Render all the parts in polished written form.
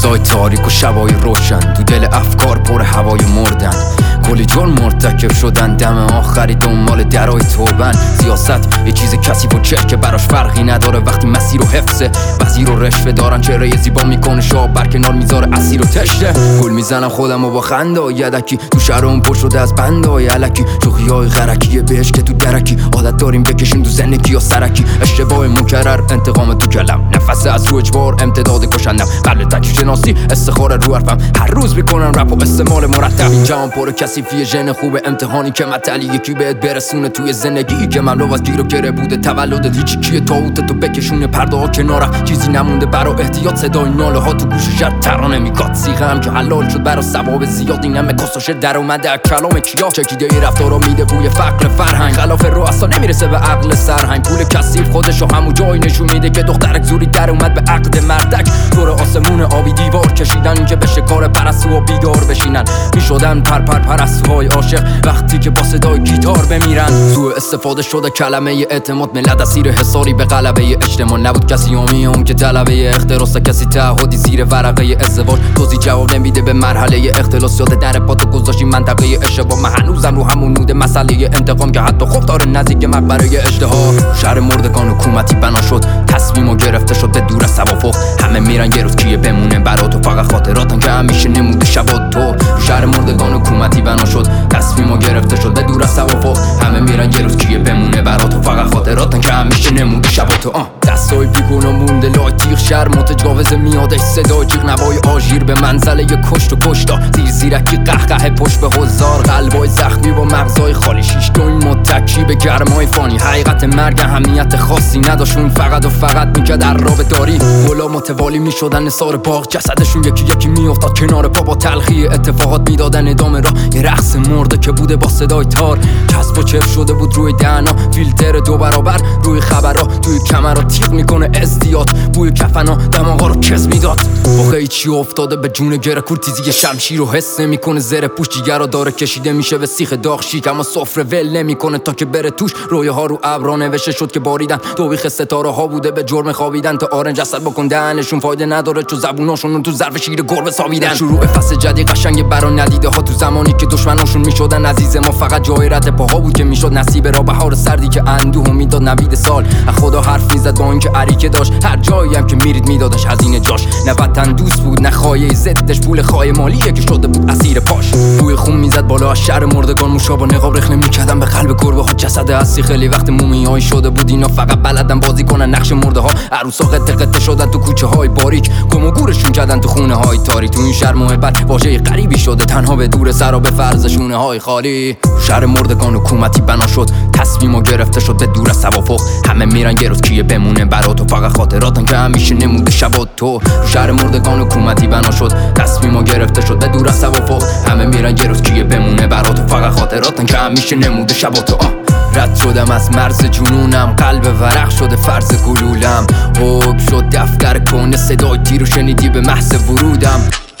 روزای تاریک و شبای روشن، تو دل افکار پر هوای مردن، کلی جرم مرتکب شدن، دم آخری دنبال درای توبن. سیاست یه چیز کثیف و چه که براش فرقی نداره وقتی مسیر و حفظه. وزیر و رشوه دارن چهره زیبا میکنه شاه برکنار میذاره اسیر و تشته. گل میزنم خودم و با خندای یدکی تو شهرم پر شده از بندای علکی، شوخیای غرکی بهش که تو درکی عادت داریم بکشیم تو زندگی یا سرکی. اشتباه مکرر انتقام تو کلم، نفس از رو اجبار امتداد کشندم، قبل تکلیف شناسی استخاره رو حرفم، هر روز میکنن رپ و استعمال مرتب. این جهان پر کثیفی ژن خوبه، امتحانی که مطلی یکی بهت برسونه توی زندگی که مملو از گیر و گره بوده. تولدت هیچی کیه تاوت تو بکشونه پرده ها کنارم، چیزی نمونده برا احتیاط، صدای ناله ها تو گوش شب ترانه میگاد. سیغه هم که حلال شد برا ثواب زیاد، این همه کاساشه در اومده از کلام کیا. چکیده ای رفتارا میده بوی فقر فرهنگ، خلاف رؤسا نمیرسه به عقل سرهنگ. پول کثیف خودشو همو جای نشون میده که دخترک زوری در اومد به عقد مردک. دور آسمون آبی دیوار کشیدن که بشه کار پرستو و بیدار بشینن، میشدن پرستوهای عاشق وقتی که با صدای گیتار بمیرن. سوء استفاده شده کلمه اعتماد، ملت اسیر حصاری به غلبه اجتماع. نبود کسی اون که طلبه اختراس، کسی تعهدی زیر ورقه ازدواج. توضیح جواب نمیده به مرحله اختلاس، یاد در پاتو گذاشتی منطقه اشتباه. من هنوزم رو همون نود مسئله انتقام که حتی خب داره نزدیک مقبره اشتها. شهر مردگان حکومتی بنا شد، تصمیمو گرفته شد به دور از توافق. همه میرن یه روز کیه بمونه برا تو، فقط خاطراتن که همیشه نموده شبات تو. شهر مردگان حکومتی بنا شد، تصمیمو گرفته شد به دور از توافق. همه میرن یه روز کیه بمونه برا تو، فقط خاطراتن که همیشه نموده شبات تو. دستای بیگون و مونده لای تیغ، شهر متجاوز میادش صدای جیغ. نوای آژیر به منزله یه کشت و کشتا، زیرکی قهقه پشت به هزار. قلبای زخمی با مغزای خالی، شیش تو این متکی به گرمای فانی. حقیقت مرگ اهمیت خاصی نداشون، فقط و فقط میکرد عرابه داری. گلا متوالی میشدن نثار باغ، جسدشون یکی یکی میافتاد کنار پا. با تلخی اتفاقات میدادن ادامه را، یه رقص مرده که بوده با صدای تار. چسب و چف شده بود روی دهنا، فیلتر 2 برابر روی خبرها. توی کمرها تیغ میکنه ازدیاد، بوی کفنا دماغا رو کز میداد. واقعی چی افتاده به جون گره کورتیزی شمشیر رو حس نمیکنه. زره پوش جیگرا داره کشیده میشه به سیخ داغ شیک، اما سفره ول نمیکنه تا که بره توش. رویاها رو ابرا نوشته شد که باریدن، توبیخ ستاره ها بوده به جرم خوابیدن. تا آرنج اثر بکن دهنشون فایده نداره، چون زبوناشون تو ظرف شیر گربه سابیدن. شروع فصل جدید قشنگ برا ندیده ها، تو زمانی که دشمناشون میشدن عزیز ما. فقط جای رد پاها بود که میشد نصیب را. بهار سردی که اندوه میداد نوید سال، از خدا حرف میزد با اینکه عریکه داشت. هر جایی هم که میرید میدادش هزینه جاش. نه وطن دوست بود نه خایه ضدش، پول خای مالیه که شده بود اسیر پاش. بوی خون میزد بالا از شهر مردگان، موشا با نقاب رخنه میکردن به قلب گربه ها. جسد اصلی خیلی وقت مومیایی شده بود، اینا فقط بلدن بازی کنن نقش مرده ها. عروسا قطه قطه شدن تو کوچه های باریک، گم و گورشون کردن تو خونه های تاریک. تو این شهر محبت واژه غریبی شده، تنها به دور سرا به فرض شونه های خالی. شهر مردگان حکومتی بنا شد، تصمیمو گرفته شد به دور از توافق. همه میرن یه روز کیه بمونه برا تو، فقط خاطراتن که همیشه نموده شبات تو. شهر مردگان حکومتی بنا شد، تصمیمو گرفته شد به دور از توافق. همه میرن یه روز کیه بمونه برا تو، فقط خاطراتن که همیشه نموده شبات تو. رد شدم از مرز جنونم، قلب ورق شده فرض گلولم. حک شد دفتر کنه، صدای تیر رو شنیدی به محض ورودم.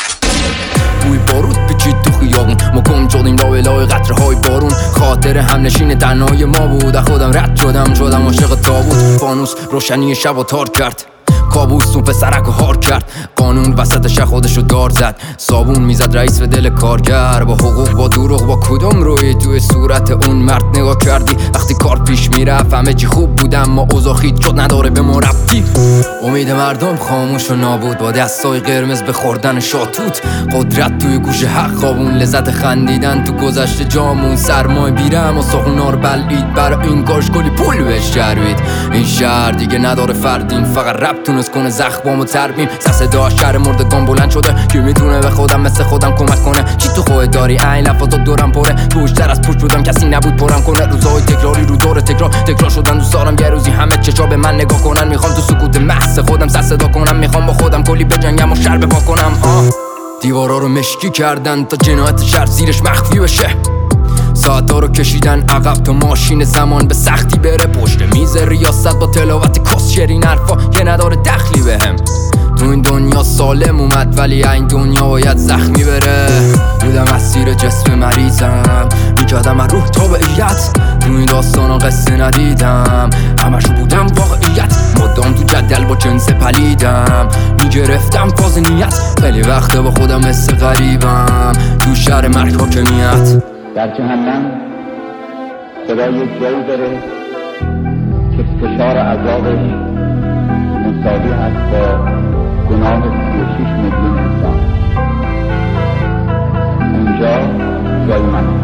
بوی بارود پیچید تو خیابون، ما گم شدیم لای لای قطرهای بارون. خاطر همنشین تنهای ما بود، خودم رد شدم عاشق تابوت. فانوس روشنی شب و تار کرد، کابوس تو پسرک و هار کرد. قانون وسط شهر خودشو دار زد، صابون میزد رئیس به دل کارگر. با حقوق با دروغ با کدوم روی توی صورت اون مرد نگاه کردی؟ وقتی کار پیش میرفت همه چی خوب بود، اما اوضاع خیت شد نداره به ما ربطی. امید مردم خاموش و نابود، با دستای قرمز به خوردن شاتوت. قدرت توی گوش حق خوابون، لذت خندیدن تو گذشته جامون. سرمای بیرم و سخونا رو بلعید، برای این کارش کلی پول بهش جروید. این شهر دیگه نداره فردین، فقط رب تونست کنه زخمامو ترمیم. صدا شهر مردگان بلند شده، که میتونه به خودم مثل خودم کمک کنه. چی تو خودت داری؟ این لفظات دورم پره، پوشتر از پوش بودم کسی نبود پرم کنه. روزهای تکراری رو دور تکرار شدن، دوست دارم یه روزی همه چشا به من نگاه کنن. میخوام تو سکوت محض خودم سر صدا کنم، میخوام با خودم کلی بجنگم و شهر بپا کنم. دیوارا رو مشکی کردن تا جنایت شهر زیرش مخفی بشه. ساعتا رو کشیدن عقب تا ماشین زمان به سختی بره پشت میز ریاست. با تلاوت کس شیرین حرفا که نداره دخلی بهم. تو این دنیا سالم اومد ولی این دنیا باید زخمی بره. بودم اسیر جسم مریضم، میکردم از روح تابعیت. تو این داستانا قصه ندیدم، همشو بودم واقعیت. مدام تو جدل با جنس پلیدم میگرفتم فاز نیت، خیلی وقته با خودم مثل غریبم تو شهر مرگ حاکمیت. در جهنم صدا یک جایی داره که فشار عذابش مساوی هست با گناه 36 میلیون انسان. اونجا جای من